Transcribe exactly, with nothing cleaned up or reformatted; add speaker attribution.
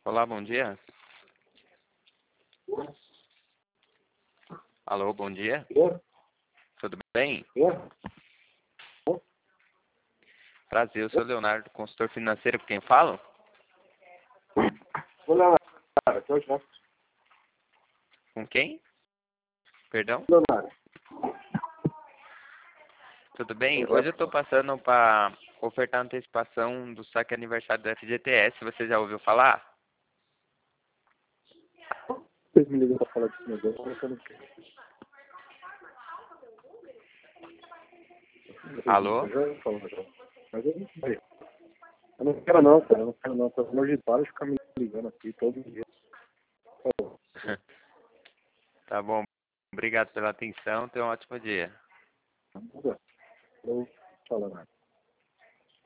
Speaker 1: Olá, bom dia. Alô, bom dia. Tudo bem? Prazer, eu sou o Leonardo, consultor financeiro. Com quem falo?
Speaker 2: Olá, tchau, tchau.
Speaker 1: Com quem? Perdão?
Speaker 2: Leonardo.
Speaker 1: Tudo bem? Hoje eu estou passando para ofertar antecipação do saque aniversário do F G T S. Você já ouviu falar?
Speaker 2: Vocês me ligam para falar desse negócio, mas eu não quero.
Speaker 1: Alô?
Speaker 2: Eu já ouvi falar, já. Mas eu não sei. Eu não quero não, cara. Eu não quero não. Pelo amor de Deus, de ficar me ligando aqui todo dia. Oh.
Speaker 1: Tá bom. Obrigado pela atenção. Tenha um ótimo dia.
Speaker 2: Eu vou falar nada.